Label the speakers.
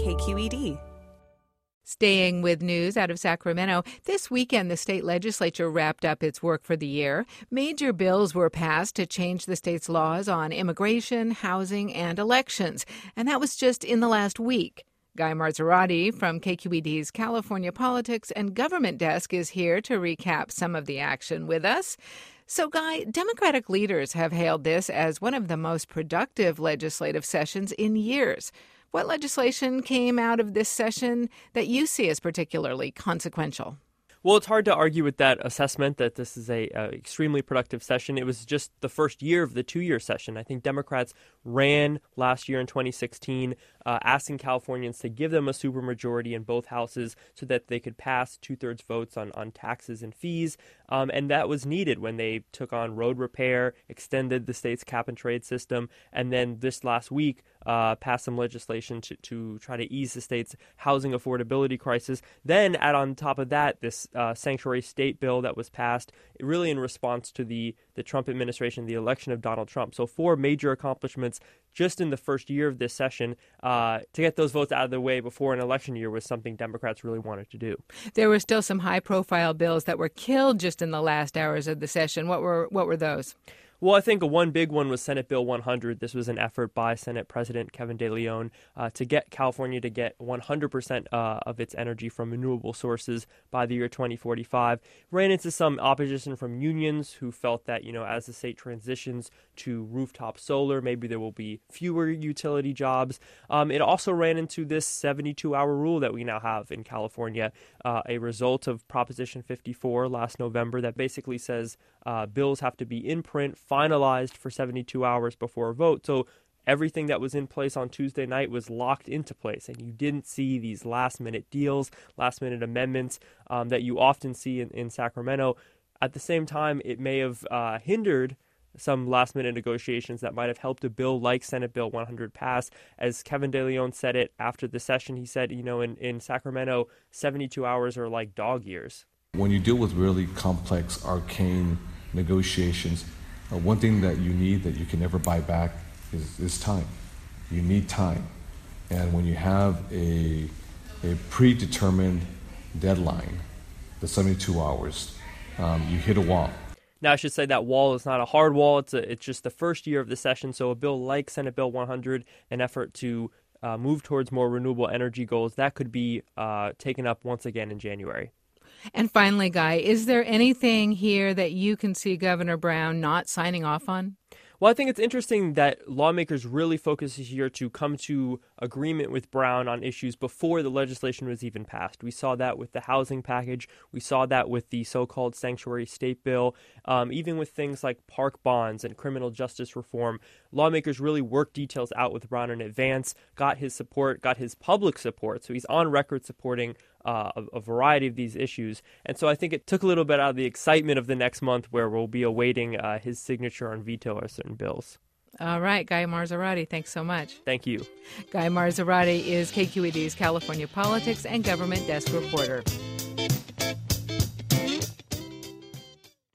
Speaker 1: KQED.
Speaker 2: Staying with news out of Sacramento, this weekend the state legislature wrapped up its work for the year. Major bills were passed to change the state's laws on immigration, housing, and elections. And that was just in the last week. Guy Marzorati from KQED's California Politics and Government Desk is here to recap some of the action with us. So, Guy, Democratic leaders have hailed this as one of the most productive legislative sessions in years. What legislation came out of this session that you see as particularly consequential?
Speaker 3: Well, it's hard to argue with that assessment that this is a extremely productive session. It was just the first year of the two-year session. I think Democrats ran last year in 2016, asking Californians to give them a supermajority in both houses so that they could pass two-thirds votes on taxes and fees. And that was needed when they took on road repair, extended the state's cap-and-trade system, and then this last week passed some legislation to try to ease the state's housing affordability crisis. Then add on top of that this sanctuary state bill that was passed really in response to the Trump administration, the election of Donald Trump. So 4 major accomplishments just in the first year of this session. To get those votes out of the way before an election year was something Democrats really wanted to do.
Speaker 2: There were still some high-profile bills that were killed just in the last hours of the session. What were those?
Speaker 3: Well, I think one big one was Senate Bill 100. This was an effort by Senate President Kevin De Leon to get California to get 100% of its energy from renewable sources by the year 2045. Ran into some opposition from unions who felt that, as the state transitions to rooftop solar, maybe there will be fewer utility jobs. It also ran into this 72-hour rule that we now have in California, a result of Proposition 54 last November that basically says bills have to be in print, finalized for 72 hours before a vote. So everything that was in place on Tuesday night was locked into place, and you didn't see these last-minute deals, last-minute amendments that you often see in Sacramento. At the same time, it may have hindered some last-minute negotiations that might have helped a bill like Senate Bill 100 pass. As Kevin De Leon said it after the session, he said, in Sacramento, 72 hours are like dog years.
Speaker 4: When you deal with really complex, arcane negotiations, one thing that you need that you can never buy back is time. You need time. And when you have a predetermined deadline, the 72 hours, you hit a wall.
Speaker 3: Now, I should say that wall is not a hard wall. It's just the first year of the session. So a bill like Senate Bill 100, an effort to move towards more renewable energy goals, that could be taken up once again in January.
Speaker 2: And finally, Guy, is there anything here that you can see Governor Brown not signing off on?
Speaker 3: Well, I think it's interesting that lawmakers really focus this year to come to agreement with Brown on issues before the legislation was even passed. We saw that with the housing package. We saw that with the so-called sanctuary state bill. Even with things like park bonds and criminal justice reform, lawmakers really worked details out with Brown in advance, got his support, got his public support. So he's on record supporting a variety of these issues. And so I think it took a little bit out of the excitement of the next month where we'll be awaiting his signature on veto of certain bills.
Speaker 2: All right, Guy Marzorati, thanks so much.
Speaker 3: Thank you.
Speaker 2: Guy Marzorati is KQED's California Politics and Government Desk reporter.